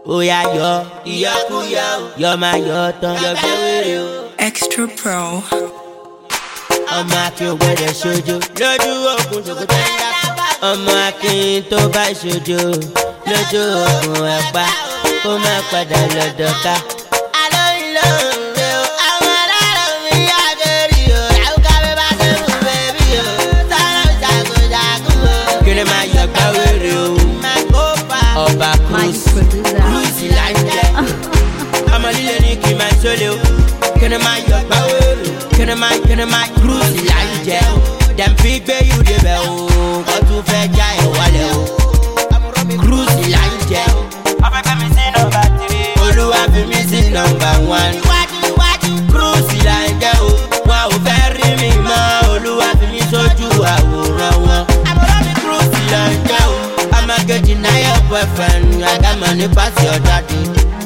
Oya yọ, ìyọkúyọ, yọ máa yọ tán, yọ gbẹ́wèrè o. Extra Pro. Ọmọ akin ò gbọ́dọ̀ ṣojo, lójú ogun ṣòkòtò ẹ̀dá. Ọmọ akin tó bá ṣojo, lójú ogun ẹ̀pá, kó má padà lọ́dọ̀ ká. Kini ma yọ gbẹ́wèrè o. Ọba Cruise là ń jẹ. Ọmọ líle ní kí n máa ṣọlẹ̀ o. Kini ma yọ gbẹ́wèrè. Kini ma Cruise là ń jẹ. Dem fi gbé yù débẹ̀ o. Kó tún fẹ́ já ẹ̀ wálẹ̀ o. Cruise là ń jẹ. Ọ̀fẹ́fẹ́ mi sí nọ́mbà 3. Olúwa fi mi sí nọ́mbà 1. Cruise là ń jẹ o. Wọn ò fẹ́ rí mi mọ́. Olúwa fi mi sójú àwòrán wọn. Cruise là ń jẹ o. Amageji na your boyfriend, I got money pass your daddy.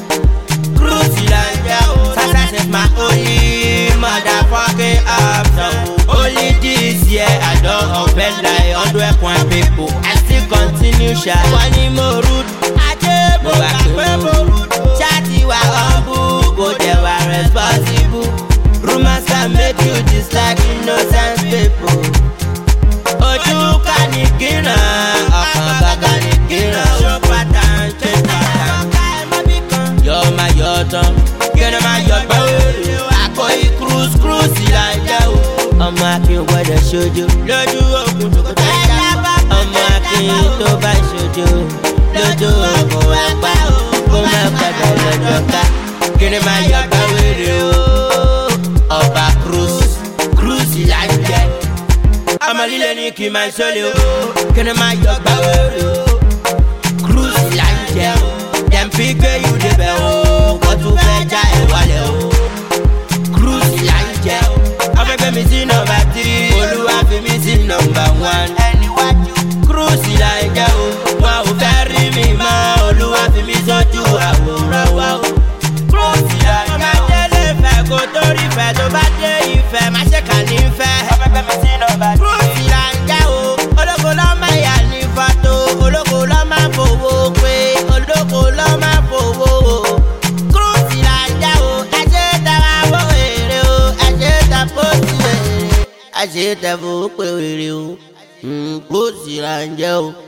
Cruise land, success is my only motherfucking option. Only this year I don't offend like 100 people. I still continue shy. Money more rude, I just more rude. Chatty wa humble, but they were responsible. Rumors can make you dislike innocent people. Ojú ká ní gírà, ọkàn gàgà ní gírà. Show pattern, change pattern. Yọ máa yọ tán, kíni máa yọ gbẹ́wèrè. Àkọ́yí Cruise là ń jẹ́ o. Ọmọ akin ò gbọ́dọ̀ ṣojo, lójú ogun ṣòkòtò ẹ̀dá. Ọmọ akin tó bá ṣojo, lójú ogun ẹ̀pá, kó má padà lọ́dọ̀ ká. Kíni máa yọ gbẹ́wèrè o. Ọba Cruise là ń jẹ́. Ọmọ líle ní kí n máa ṣọlẹ̀ o. Kíni máa yọ gbẹ́wèrè o. Cruise là ń jẹ o. Dem fi gbé yù débẹ̀ o. Kó tún fẹ́ já ẹ̀ wálẹ̀ o. Cruise là ń jẹ o. Ọ̀fẹ́fẹ́ mi sí nọ́mbà 3. Olúwa fi mi sí nọ́mbà 1. Cruise là ń jẹ o. Wọn ò fẹ́ rí mi mọ́. Olúwa fi mi sójú àwòrán wa o. Cruise là ń jẹ o. Ọmọ délé fẹ́ kó torí fẹ́ tó bá dé ìfẹ́ má ṣe kà ní fẹ́. Ọ̀fẹ́fẹ́ mi sí nọ́mbà 3. Cruise là ń jẹ o. Olóko ló máa yà ní fọ́tò. Olóko ló máa fowó pé. Olóko ló máa fowó o. Cruise là ń jẹ o. Ẹ̀ṣẹ̀ tẹ̀wá fún èrè o. Ẹ̀ṣẹ̀ tẹ̀ fún èrè. Ẹ̀ṣẹ̀ tẹ̀ fún pé èrè o. Cruise là ń jẹ o.